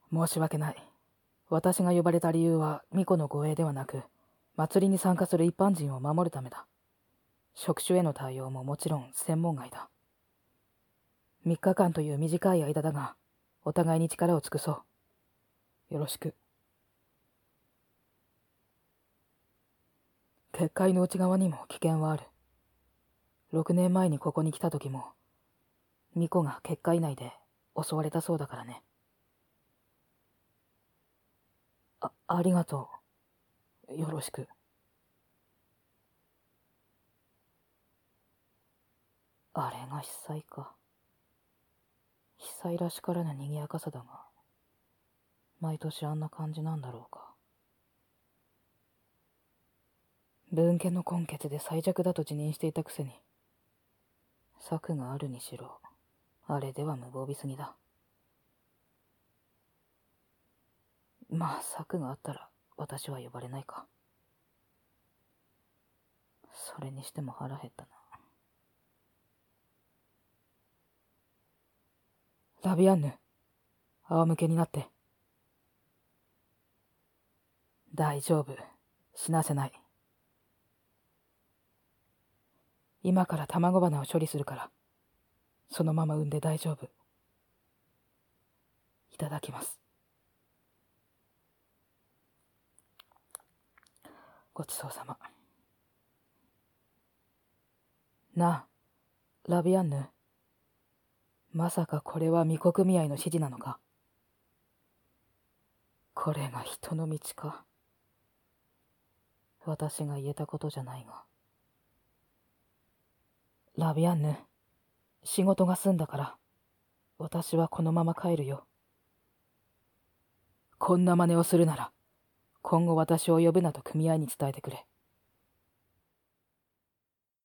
申し訳ない。私が呼ばれた理由は巫女の護衛ではなく、祭りに参加する一般人を守るためだ。職種への対応ももちろん専門外だ。3日間という短い間だが、お互いに力を尽くそう。よろしく。結界の内側にも危険はある。6年前にここに来た時も、巫女が結界内で襲われたそうだからね。ありがとう。よろしく。あれが被災か。被災らしからぬ賑やかさだが、毎年あんな感じなんだろうか。分家の根血で最弱だと自認していたくせに、策があるにしろ、あれでは無防備すぎだ。まあ策があったら私は呼ばれないか。それにしても腹減ったな。ラビアンヌ、仰向けになって。大丈夫、死なせない。今から卵花を処理するから、そのまま産んで大丈夫。いただきます。ごちそうさま。なあ、ラビアンヌ。まさかこれは巫女組合の指示なのか。これが人の道か。私が言えたことじゃないが。ラビアンヌ、仕事が済んだから、私はこのまま帰るよ。こんな真似をするなら、今後私を呼ぶなと組合に伝えてくれ。